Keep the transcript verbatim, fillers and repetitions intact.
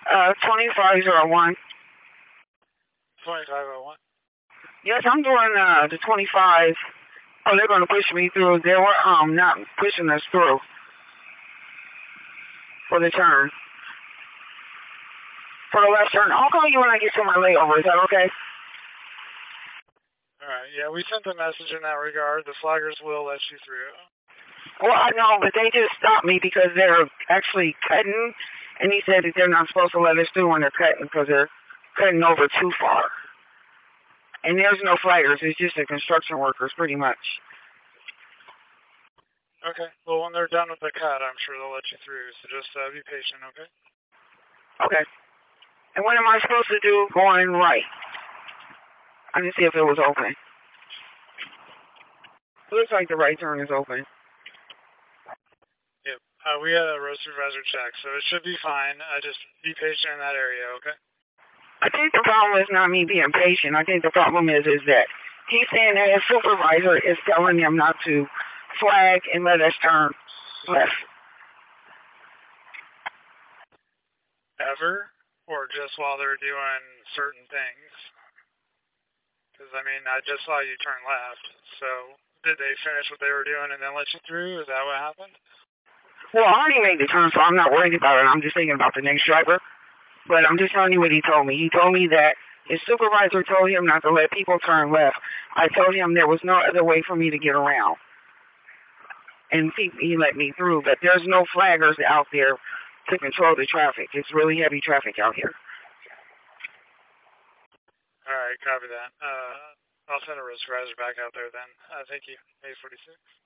Uh, twenty-five oh one. twenty-five oh one. Yes, I'm doing uh, the twenty-five. Oh, they're going to push me through. They were um not pushing us through for the turn. For the left turn. I'll call you when I get to my layover. Is that okay? Alright, yeah, we sent a message in that regard. The flaggers will let you through. Well, I know, but they just stopped me because they're actually cutting, and he said that they're not supposed to let us through when they're cutting because they're cutting over too far. And there's no flaggers. It's just the construction workers, pretty much. Okay. Well, when they're done with the cut, I'm sure they'll let you through. So just uh, be patient, okay? Okay. And what am I supposed to do going right? I didn't see if it was open. Looks like the right turn is open. Yep. Uh, we had a road supervisor check, so it should be fine. Uh, just be patient in that area, okay? I think the problem is not me being patient. I think the problem is is that he's saying that his supervisor is telling him not to flag and let us turn left. Ever? Or just while they're doing certain things? Because, I mean, I just saw you turn left. So, did they finish what they were doing and then let you through? Is that what happened? Well, I already made the turn, so I'm not worried about it. I'm just thinking about the next driver. But I'm just telling you what he told me. He told me that his supervisor told him not to let people turn left. I told him there was no other way for me to get around. And he, he let me through, but there's no flaggers out there to control the traffic. It's really heavy traffic out here. All right, copy that. Uh, I'll send a road supervisor back out there then. Uh, thank you. eight forty-six.